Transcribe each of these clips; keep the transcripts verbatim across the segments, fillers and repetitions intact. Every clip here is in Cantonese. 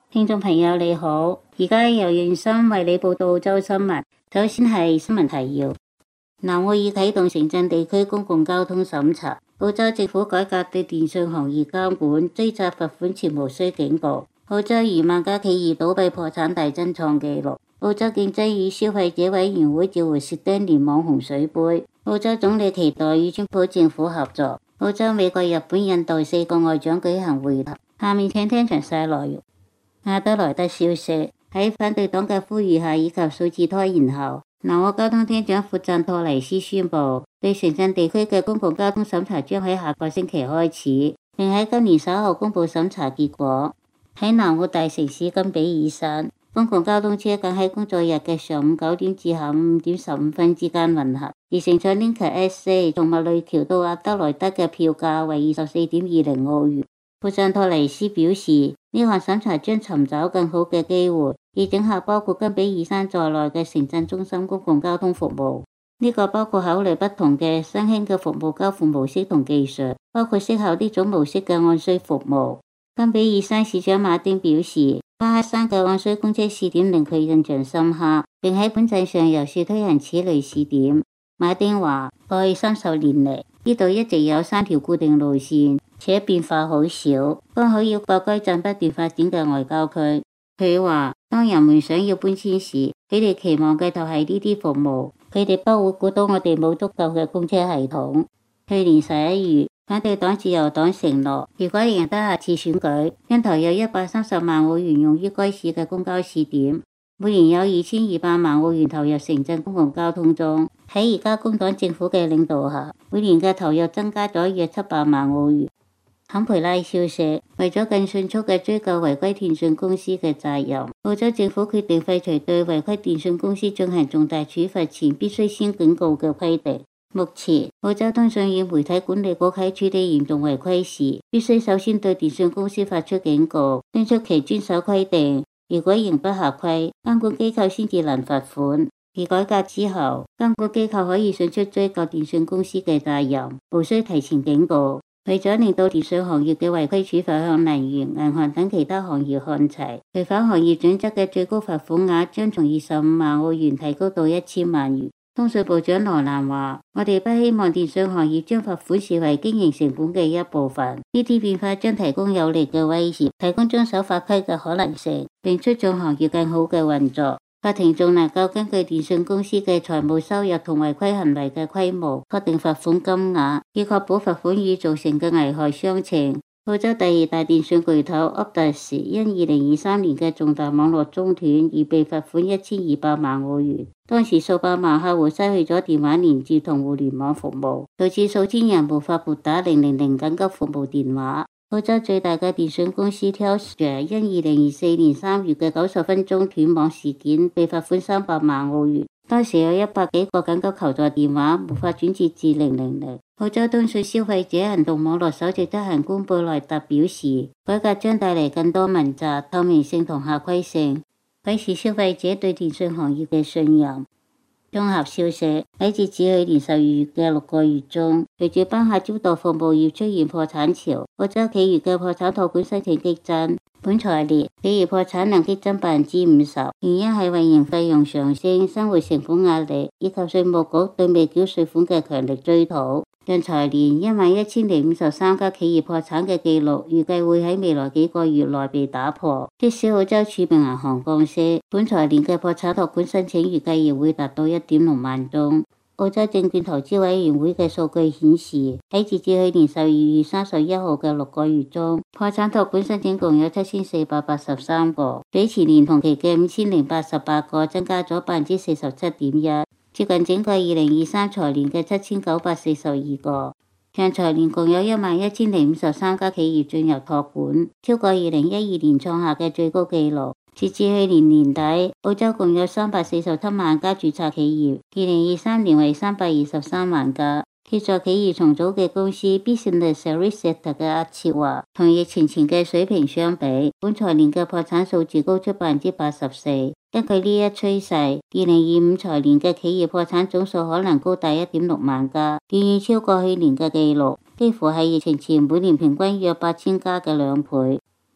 聽眾朋友你好，而家由袁生為你報道澳洲新聞。首先係新聞提要：南澳已啟動城鎮地區公共交通審查。澳洲政府改革對電信行業監管，追責罰款前無需警告。澳洲逾萬家企業倒閉破產大增創紀錄。澳洲競爭與消費者委員會召回薛丁連網紅水杯。澳洲總理期待與川普政府合作。澳洲、美國、日本、印度四個外長舉行會談。下面請聽詳細內容。阿德萊德消息，喺反對黨嘅呼籲下以及數次拖延後，南澳交通廳長庫贊托尼斯宣布，對城鎮地區嘅公共交通審查將喺下個星期開始，並喺今年稍後公布審查結果。喺南澳大城市金比爾山，公共交通車僅喺工作日嘅上午九點至下午五點十五分之間運行，而乘坐 Link S A 從麥累橋到阿德萊德嘅票價為二十四點二零澳元。庫贊托尼斯表示，呢項審查將尋找更好嘅機會，以整合包括金比爾山在內嘅城鎮中心公共交通服務。呢、這個包括考慮不同嘅新興嘅服務交付模式同技術，包括適合呢種模式嘅按需服務。金比爾山市長馬丁表示，巴克山嘅按需公車試點令佢印象深刻，並喺本鎮上遊說推行此類試點。馬丁話：過去三十年嚟，呢度一直有三條固定路線，且變化好少，剛好要駁歸鎮不斷發展嘅外郊區。佢話：當人們想要搬遷時，佢哋期望嘅就係呢啲服務，佢哋不會估到我哋冇足夠嘅公車系統。去年十一月，反對黨自由黨承諾，如果贏得下次選舉，將投入一百三十萬澳元用於該市嘅公交試點。每年有二千二百萬澳元投入城鎮公共交通中，喺而家工黨政府嘅領導下，每年嘅投入增加咗約七百萬澳元。坎培拉消息，為咗更迅速嘅追究違規電信公司嘅責任，澳洲政府決定廢除對違規電信公司進行重大處罰前必須先警告嘅規定。目前，澳洲通訊與媒體管理局喺處理嚴重違規時，必須首先對電信公司發出警告，敦促其遵守規定。如果仍不合規，監管機構先至能罰款。而改革之後，監管機構可以迅速追究電信公司嘅責任，無需提前警告。為咗令到電信行業嘅違規處罰向能源、銀行等其他行業看齊，違反行業準則嘅最高罰款額將從二十五萬澳元提高到一千萬元。通訊部長羅蘭話：我哋不希望電信行業將罰款視為經營成本嘅一部分。呢啲變化將提供有力嘅威脅，提供遵守法規嘅可能性，並促進行業更好嘅運作。法庭仲能夠根據電信公司嘅財務收入同違規行為嘅規模，確定罰款金額，以確保罰款與造成嘅危害相稱。澳洲第二大電信巨頭 Optus 因二零二三年嘅重大網絡中斷而被罰款一千二百萬澳元。當時數百萬客戶失去咗電話連接同互聯網服務，導致數千人無法撥打零零零緊急服務電話。澳洲最大嘅電信公司 Telstra 因二零二四年三月嘅九十分鐘斷網事件被罰款三百萬澳元。當時有一百幾個緊急求助電話無法轉接至零零零。澳洲通訊消費者行動網絡首席執行官貝萊特表示，改革將帶嚟更多問責、透明性同合規性，維持消費者對電信行業嘅信任。綜合消息，喺截止去年十二月嘅六個月中，隨住賓客招待服務業出現破產潮，澳洲企業嘅破產託管申請激增。本財年企業破產量激增百分之五十，原因係運營費用上升、生活成本壓力以及稅務局對未繳稅款嘅強力追討。讓財年一萬一千零五十三家企業破產嘅記錄，預計會喺未來幾個月內被打破。即使澳洲儲備銀行降息，本財年嘅破產託管申請預計亦會達到一點六萬宗。澳洲證券投資委員會嘅數據顯示，喺截至去年十二月三十一號嘅六個月中，破產託管申請共有七千四百八十三個，比前年同期嘅五千零八十八個增加咗百分之四十七點一，接近整個二零二三財年嘅七千九百四十二個。上財年共有一萬一千零五十三家企業進入託管，超過二零一二年創下嘅最高紀錄。截至去年年底，澳洲共有三百四十七萬家註冊企業，二零二三年為三百二十三萬家。協助企業重組嘅公司 Business Reset 嘅阿切話，同疫情前嘅水平相比，本財年嘅破產數字高出百分之八十四。根據呢一趨勢，二零二五財年嘅企業破產總數可能高達一點六萬家，遠遠超過去年嘅紀錄，幾乎係疫情前每年平均約八千家嘅兩倍。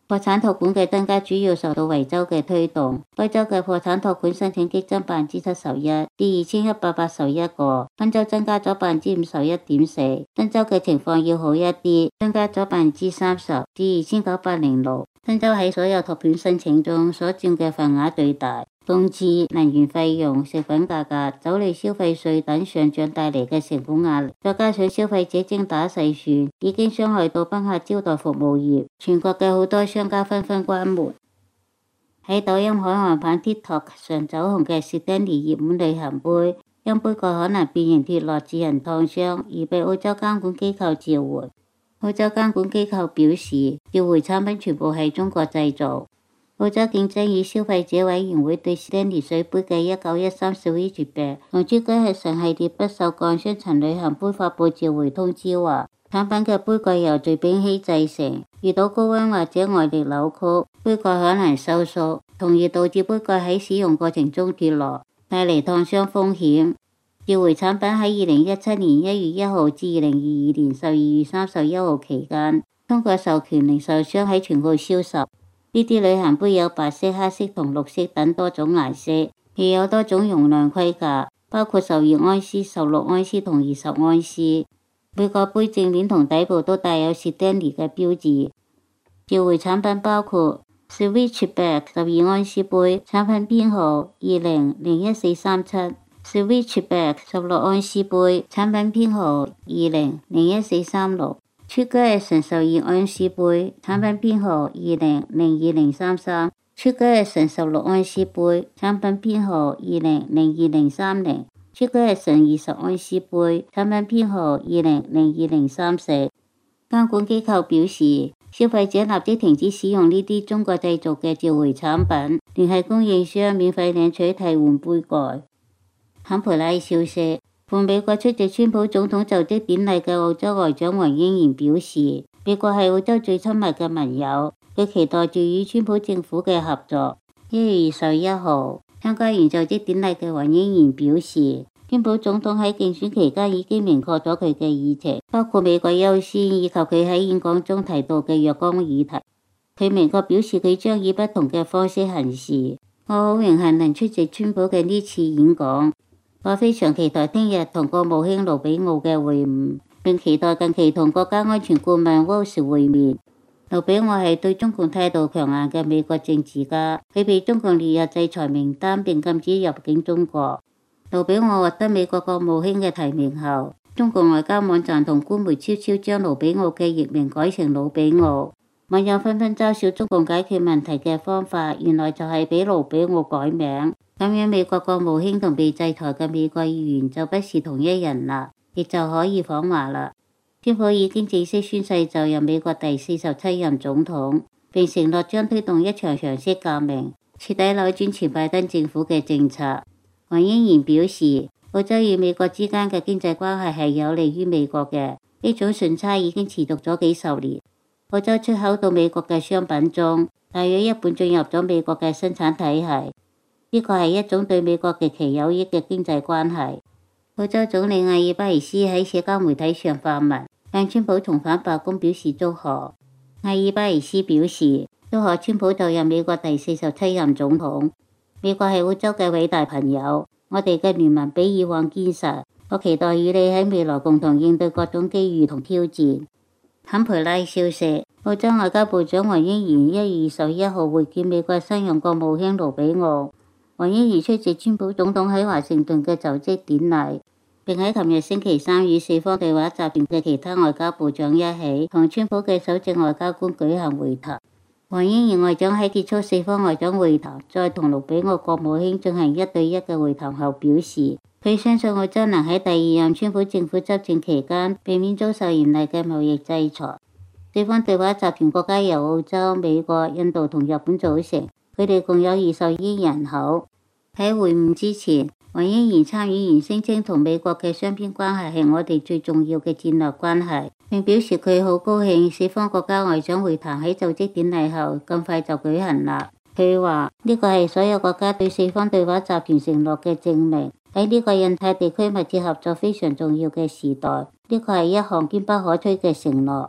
破產託管嘅增加主要受到惠州嘅推動，貴州嘅破產託管申請激增百分之七十一，至二千一百八十一個；汾州增加咗百分之五十一點四，儋州嘅情況要好一啲，增加咗百分之三十，至二千九百零六。儋州喺所有託管申請中所佔嘅份額最大。工資、能源費用、食品價格、酒類消費稅等上漲帶嚟嘅成本壓力，再加上消費者精打細算，已經傷害到賓客招待服務業。全國嘅好多商家紛紛關門。喺抖音海岸版 TikTok 上走紅嘅士丹利熱門旅行杯，因杯蓋可能變形脫落致人燙傷，而被澳洲監管機構召回。澳洲監管機構表示，召回產品全部係中國製造。澳洲競爭與消費者委員會對士丹利水杯嘅一九一三 Switch Bag 同珠江日神系列不鏽鋼雙層旅行杯發佈召回通知，話產品嘅杯蓋由聚丙烯製成，遇到高溫或者外力扭曲，杯蓋可能收縮，從而導致杯蓋喺使用過程中脫落，帶嚟燙傷風險。召回產品喺二零一七年一月一號至二零二二年十二月三十一號期間，通過授權零售商喺全澳銷售。呢啲旅行杯有白色、黑色同綠色等多種顏色，亦有多種容量規格，包括十二安士、十六安士同二十安士。每個杯正面同底部都帶有士丹利嘅標誌。召回產品包括 Switch Bag 十二安士杯，產品編號二零零一四三七 Switch Bag 十六安士杯，產品編號二零零一四三六Sugar Action 十二安士杯，產品編號二零零二零三三 Sugar Action 十六安士杯，產品編號二零零二零三零 Sugar Action 二十安士杯，產品編號二零零二零三四。監管機構表示，消費者立即停止使用呢啲中國製造嘅召回產品，聯繫供應商免費領取替換杯蓋。坎培拉消息，赴美國出席川普總統就職典禮嘅澳洲外長黃英賢表示，美國係澳洲最親密嘅盟友，佢期待住與川普政府嘅合作。一月二十一號，參加完就職典禮嘅黃英賢表示，川普總統喺競選期間已經明確咗佢嘅議程，包括美國優先以及佢喺演講中提到嘅若干議題。佢明確表示佢將以不同嘅方式行事。我好榮幸能出席川普嘅呢次演講。我非常期待聽日同國務卿盧比奧嘅會晤，並期待近期同國家安全顧問沃什會面。盧比奧係對中共態度強硬嘅美國政治家，佢被中共列入制裁名單並禁止入境中國。盧比奧獲得美國國務卿嘅提名後，中共外交網站同官媒悄悄將盧比奧嘅譯名改成魯比奧。網友紛紛嘲笑中共解決問題嘅方法，原來就係俾盧比奧改名。咁樣美國國務卿同被制裁嘅美國議員就不是同一人啦，亦就可以訪華啦。川普已經正式宣誓就任美國第四十七任總統，並承諾將推動一場常識革命，徹底扭轉前拜登政府嘅政策。黃英賢表示，澳洲與美國之間嘅經濟關係係有利於美國嘅，呢種順差已經持續咗幾十年。澳洲出口到美國嘅商品中，大約一半進入咗美國嘅生產體系。呢個係一種對美國極其有益嘅經濟關係。澳洲總理阿爾巴尼斯喺社交媒體上發文，向川普重返白宮表示祝賀。阿爾巴尼斯表示，祝賀川普就任美國第四十七任總統。美國係澳洲嘅偉大朋友，我哋嘅聯盟比以往堅實。我期待與你喺未來共同應對各種機遇同挑戰。坎培拉消息，澳洲外交部長黃英賢一月二十一號會見美國新任國務卿盧比奧。黃英賢出席川普總統喺華盛頓嘅就職典禮，並喺琴日星期三與四方對話集團嘅其他外交部長一起，同川普嘅首席外交官舉行會談。黃英賢外長喺結束四方外長會談，再同盧比奧國務卿進行一對一嘅會談後表示，佢相信澳洲能喺第二任川普政府執政期間避免遭受嚴厲嘅貿易制裁。四方對話集團國家由澳洲、美國、印度同日本組成。佢哋共有二十億人口。喺會晤之前，黃英賢參議員聲稱同美國嘅雙邊關係係我哋最重要嘅戰略關係，並表示佢好高興四方國家外長會談喺就職典禮後咁快就舉行啦。佢話呢個係所有國家對四方對話集團承諾嘅證明，喺呢個印太地區密切合作非常重要嘅時代，呢個係一項堅不可摧嘅承諾。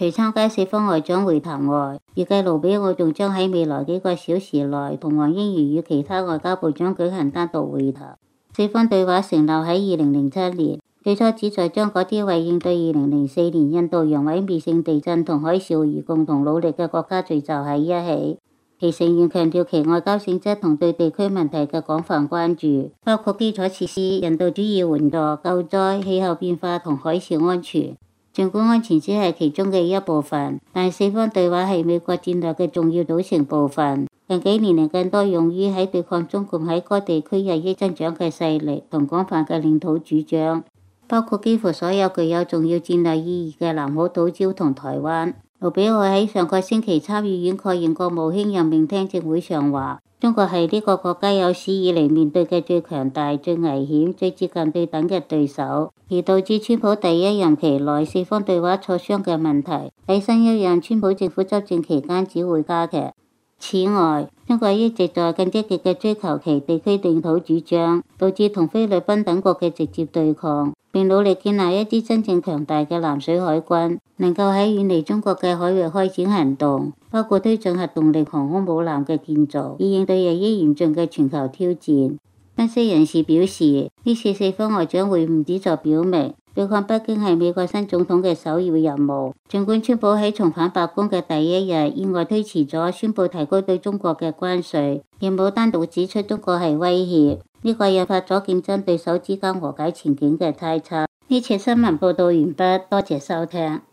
除參加四方外長會談外，預計盧比奧仲將喺未來幾個小時內同黃英賢與其他外交部長舉行單獨會談。四方對話成立喺二零零七年，最初旨在將嗰啲為應對二零零四年印度洋毀滅性地震同海嘯而共同努力嘅國家聚集喺一起。其成員強調其外交性質同對地區問題嘅廣泛關注，包括基礎設施、人道主義援助、救災、氣候變化同海嘯安全。儘管安全只係其中嘅一部分，但四方對話係美國戰略嘅重要組成部分。近幾年嚟更多用於喺對抗中共喺該地區日益增長嘅勢力同廣泛嘅領土主張，包括幾乎所有具有重要戰略意義嘅南海島礁同台灣。盧比奧喺上個星期參議院確認國務卿任命聽證會上話，中國係呢個國家有史以嚟面對嘅最強大、最危險、最接近對等嘅對手，而導致川普第一任期內四方對話磋商嘅問題，喺新一任川普政府執政期間只會加劇。此外，中國一直在更積極嘅追求其地區領土主張，導致同菲律賓等國嘅直接對抗，並努力建立一支真正強大嘅南水海軍，能夠喺遠離中國嘅海域開展行動，包括推進核動力航空母艦嘅建造，以應對日益嚴峻嘅全球挑戰。分析人士表示，呢次四方外長會晤旨在表明，對抗北京係美國新總統嘅首要任務。儘管川普喺重返白宮嘅第一日意外推遲咗宣布提高對中國嘅關稅，亦冇單獨指出中國係威脅，呢個引發咗競爭對手之間和解前景嘅猜測。呢次新聞報道完畢，多謝收聽。